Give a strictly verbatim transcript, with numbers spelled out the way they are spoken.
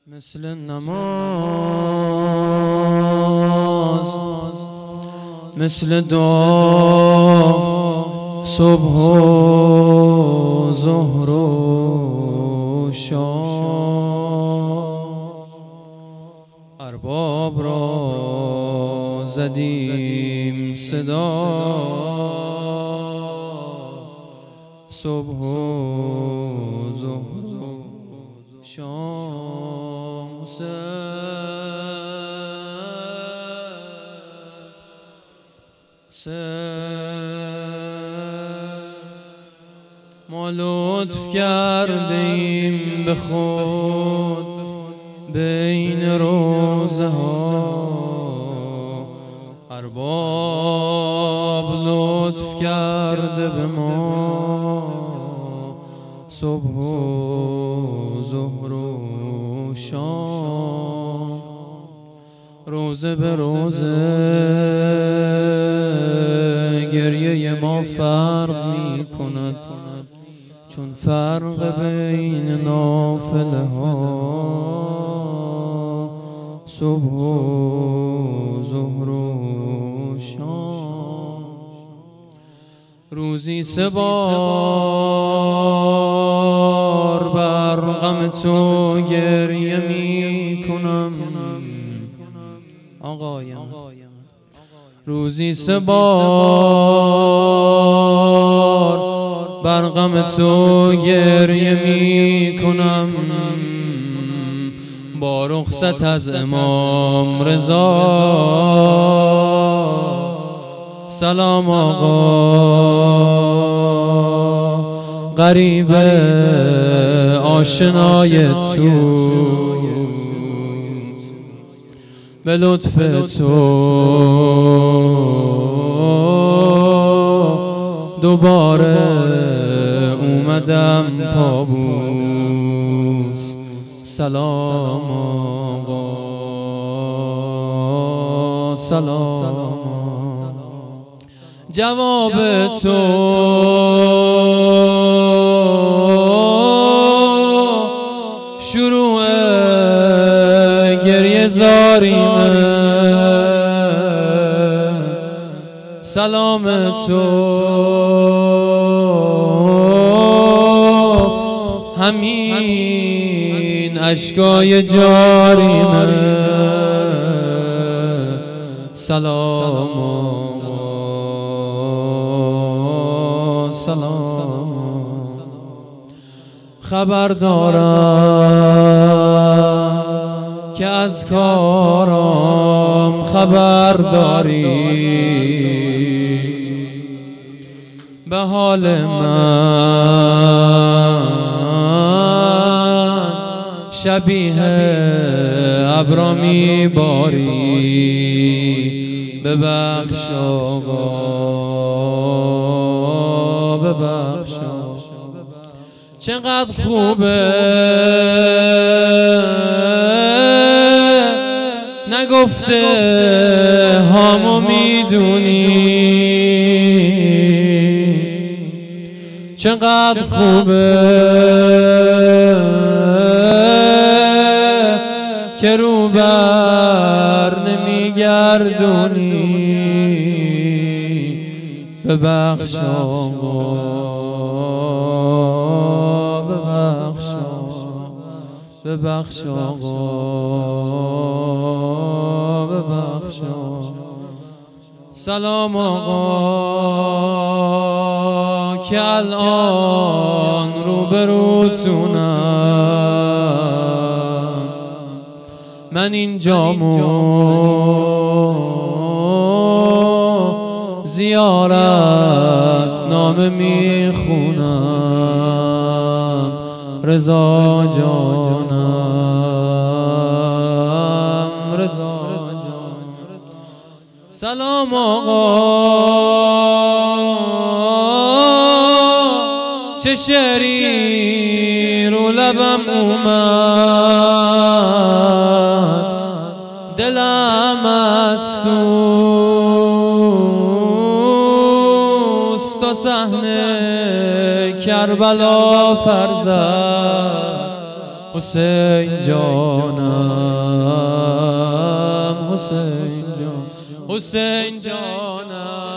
مثل نماز مثل دعا صبح و ظهر و شام ارباب را زدیم صدا صبح و ظهر و شام ما لطف کردیم به خود بین روزه ها ارباب لطف کرده به ما صبح و ظهر و شام روزه به روزه گریه ما فرق می کند چون فرق بین نافله ها صبح و ظهر و شام روزی سه بار بر غم تو گریه می کنم آقایم روزی سه بار بر غم تو گریه می کنم با رخصت از امام رضا سلام آقا غریب آشنای تو به لطف تو دوباره اومدم پابوس سلام آقا سلام جواب تو شروع گریه زاریمه سلام تو همین اشکای جاریمه سلام سلام خبر دارم که از کارم خبر داری به حال من شبیه ابرا میباری ببخش آقا ببخش چقدر خوبه نگفته هامو میدونی چقدر خوبه که رو بر نمیگردونی ببخش آقا ببخش ببخش آقا ببخش سلام آقا که الان روبروتونم من اینجامو زیارت نامه میخونم رضا جانم رضا جانم سلام آقا چه شعری رو لبم اومد دلم از توست تا صحنه کربلا پر زد حسین جانم حسین جان حسین جانم